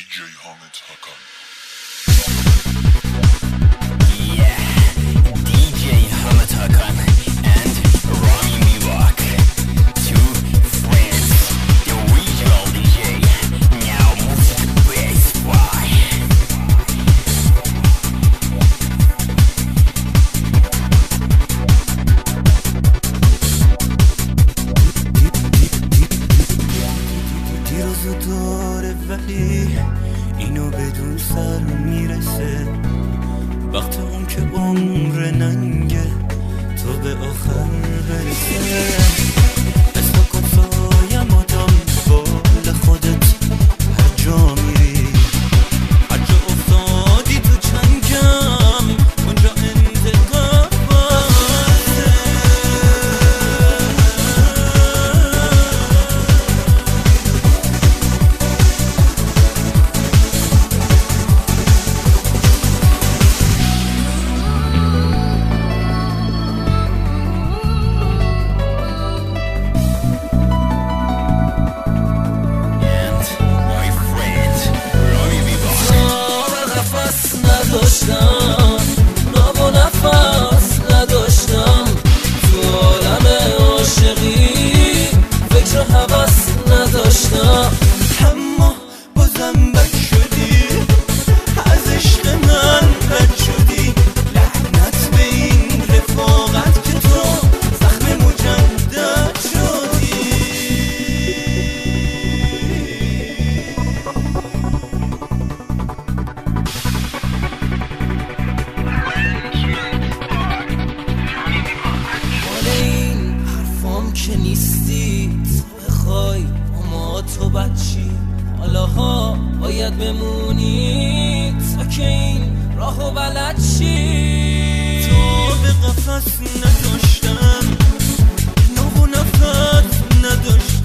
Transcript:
DJ Hamid Hakan. Yeah, DJ Hamid Hakan and Rami Mivak, two friends, the regional DJ, now music based by دیروز داره ولی اینو بدون سر میرسه وقت اون که عمر ننگه تو به آخر برسه اسم کن سایم و دنبال خودت هر جا میری هر جا افتادی تو چنگم اونجا انتقام نداشتم نام و نفس نداشتم تو عالم عاشقی فکر و حوث نداشتم اما بازم بد شدی از عشق من رد شدی لعنت به این رفاقت که تو زخم مجدد شدی که نیستی تو بخوای اما تو بچی حالاها باید بمونی تا که این راهو بلد چی تو به قفص نداشتم نو و نفس نداشتم